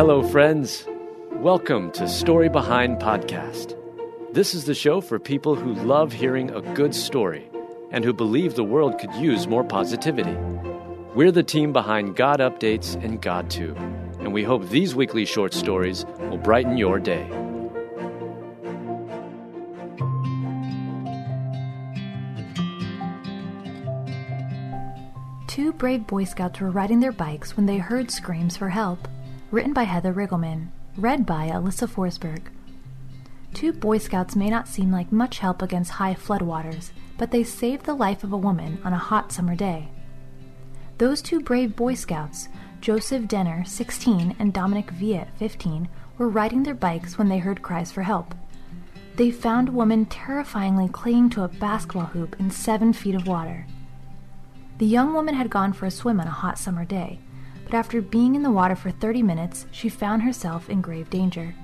Hello, friends. Welcome to Story Behind Podcast. This is the show for people who love hearing a good story and who believe the world could use more positivity. We're the team behind God Updates and GodTube, and we hope these weekly short stories will brighten your day. Two brave Boy Scouts were riding their bikes when they heard screams for help. Written by Heather Riggleman. Read by Alyssa Forsberg. Two Boy Scouts may not seem like much help against high floodwaters, but they saved the life of a woman on a hot summer day. Those two brave Boy Scouts, Joseph Denner, 16, and Dominic Viet, 15, were riding their bikes when they heard cries for help. They found a woman terrifyingly clinging to a basketball hoop in 7 feet of water. The young woman had gone for a swim on a hot summer day, but after being in the water for 30 minutes, she found herself in grave danger.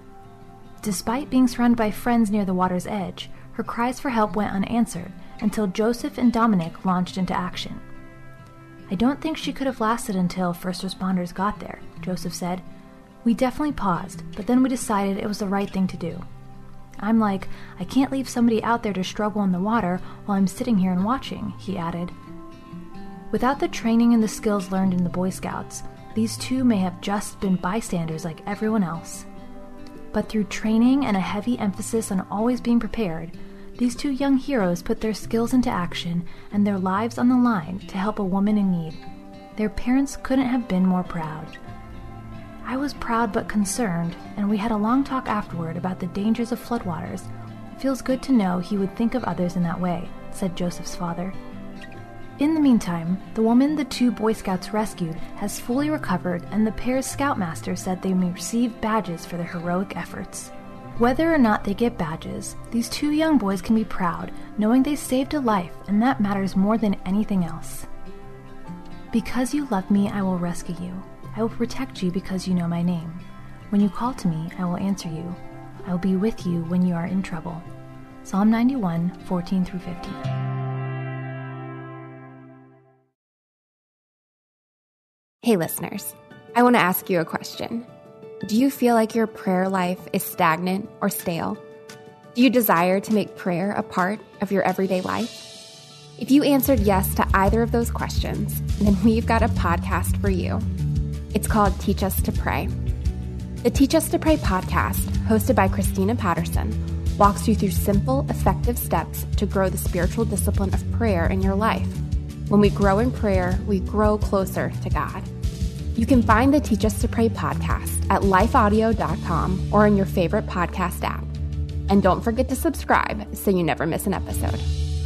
Despite being surrounded by friends near the water's edge, her cries for help went unanswered until Joseph and Dominic launched into action. "I don't think she could have lasted until first responders got there," Joseph said. "We definitely paused, but then we decided it was the right thing to do. I'm like, I can't leave somebody out there to struggle in the water while I'm sitting here and watching," he added. Without the training and the skills learned in the Boy Scouts, these two may have just been bystanders like everyone else. But through training and a heavy emphasis on always being prepared, these two young heroes put their skills into action and their lives on the line to help a woman in need. Their parents couldn't have been more proud. "I was proud but concerned, and we had a long talk afterward about the dangers of floodwaters. It feels good to know he would think of others in that way," said Joseph's father. In the meantime, the woman the two Boy Scouts rescued has fully recovered, and the pair's scoutmaster said they may receive badges for their heroic efforts. Whether or not they get badges, these two young boys can be proud, knowing they saved a life, and that matters more than anything else. "Because you love me, I will rescue you. I will protect you because you know my name. When you call to me, I will answer you. I will be with you when you are in trouble." Psalm 91, 14-15. Hey listeners, I want to ask you a question. Do you feel like your prayer life is stagnant or stale? Do you desire to make prayer a part of your everyday life? If you answered yes to either of those questions, then we've got a podcast for you. It's called Teach Us to Pray. The Teach Us to Pray podcast, hosted by Christina Patterson, walks you through simple, effective steps to grow the spiritual discipline of prayer in your life. When we grow in prayer, we grow closer to God. You can find the Teach Us to Pray podcast at lifeaudio.com or in your favorite podcast app. And don't forget to subscribe so you never miss an episode.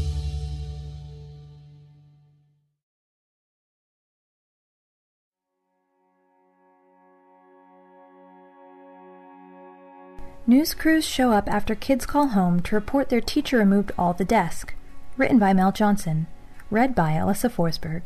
News crews show up after kids call home to report their teacher removed all the desk. Written by Mel Johnson. Read by Alyssa Forsberg.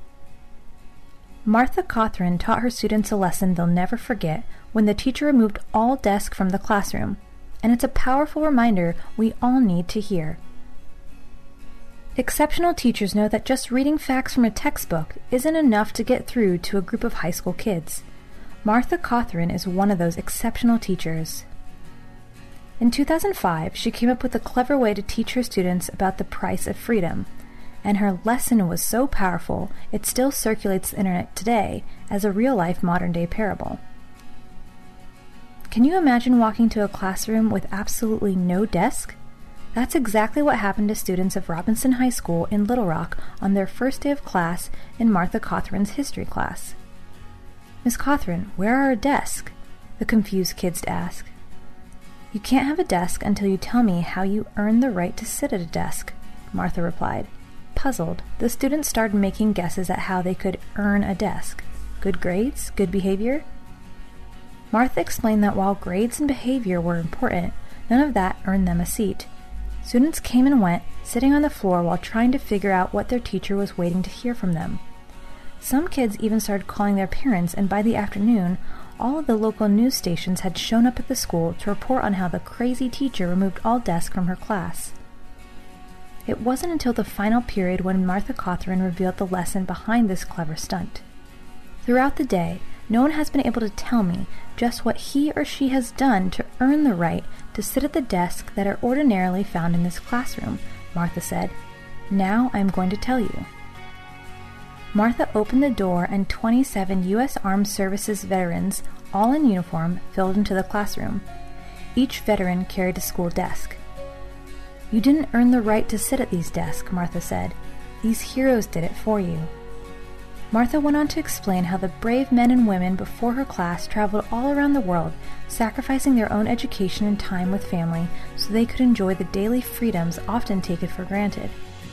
Martha Cothran taught her students a lesson they'll never forget when the teacher removed all desks from the classroom, and it's a powerful reminder we all need to hear. Exceptional teachers know that just reading facts from a textbook isn't enough to get through to a group of high school kids. Martha Cothran is one of those exceptional teachers. In 2005, she came up with a clever way to teach her students about the price of freedom, and her lesson was so powerful it still circulates the internet today as a real-life modern-day parable. Can you imagine walking to a classroom with absolutely no desk? That's exactly what happened to students of Robinson High School in Little Rock on their first day of class in Martha Cothran's history class. "Miss Cothran, where are our desks?" the confused kids asked. "You can't have a desk until you tell me how you earned the right to sit at a desk," Martha replied. Puzzled, the students started making guesses at how they could earn a desk. Good grades? Good behavior? Martha explained that while grades and behavior were important, none of that earned them a seat. Students came and went, sitting on the floor while trying to figure out what their teacher was waiting to hear from them. Some kids even started calling their parents, and by the afternoon, all of the local news stations had shown up at the school to report on how the crazy teacher removed all desks from her class. It wasn't until the final period when Martha Cothran revealed the lesson behind this clever stunt. Throughout the day, no one has been able to tell me just what he or she has done to earn the right to sit at the desk that are ordinarily found in this classroom, Martha said. Now I am going to tell you. Martha opened the door and 27 U.S. Armed Services veterans, all in uniform, filled into the classroom. Each veteran carried a school desk. You didn't earn the right to sit at these desks, Martha said. These heroes did it for you. Martha went on to explain how the brave men and women before her class traveled all around the world, sacrificing their own education and time with family so they could enjoy the daily freedoms often taken for granted.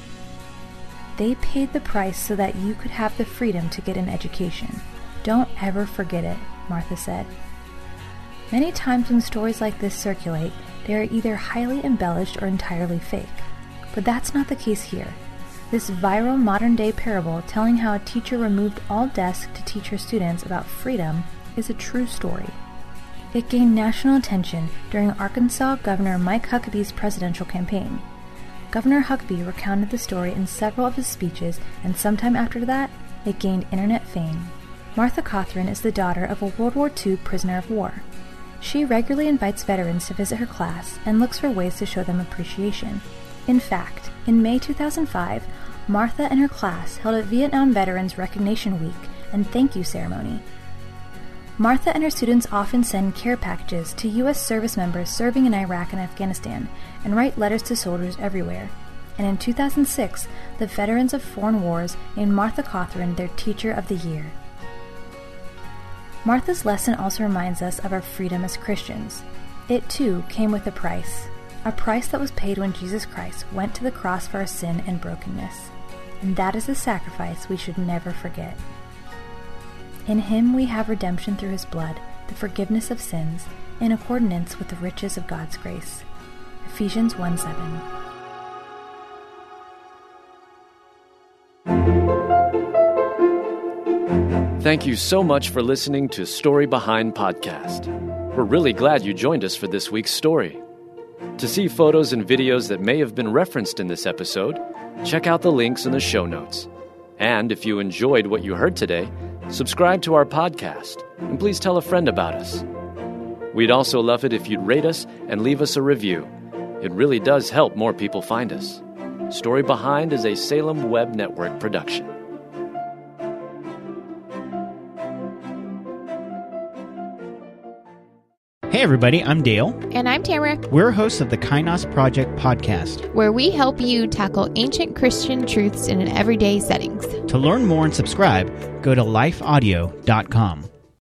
They paid the price so that you could have the freedom to get an education. Don't ever forget it, Martha said. Many times when stories like this circulate, they are either highly embellished or entirely fake. But that's not the case here. This viral modern-day parable telling how a teacher removed all desks to teach her students about freedom is a true story. It gained national attention during Arkansas Governor Mike Huckabee's presidential campaign. Governor Huckabee recounted the story in several of his speeches, and sometime after that, it gained internet fame. Martha Cothran is the daughter of a World War II prisoner of war. She regularly invites veterans to visit her class and looks for ways to show them appreciation. In fact, in May 2005, Martha and her class held a Vietnam Veterans Recognition Week and thank you ceremony. Martha and her students often send care packages to U.S. service members serving in Iraq and Afghanistan and write letters to soldiers everywhere. And in 2006, the Veterans of Foreign Wars named Martha Cothran their Teacher of the Year. Martha's lesson also reminds us of our freedom as Christians. It, too, came with a price that was paid when Jesus Christ went to the cross for our sin and brokenness. And that is a sacrifice we should never forget. In Him we have redemption through His blood, the forgiveness of sins, in accordance with the riches of God's grace. Ephesians 1:7. Thank you so much for listening to Story Behind Podcast. We're really glad you joined us for this week's story. To see photos and videos that may have been referenced in this episode, check out the links in the show notes. And if you enjoyed what you heard today, subscribe to our podcast, and please tell a friend about us. We'd also love it if you'd rate us and leave us a review. It really does help more people find us. Story Behind is a Salem Web Network production. Hey everybody, I'm Dale. And I'm Tamara. We're hosts of the Kainos Project podcast, where we help you tackle ancient Christian truths in an everyday settings. To learn more and subscribe, go to lifeaudio.com.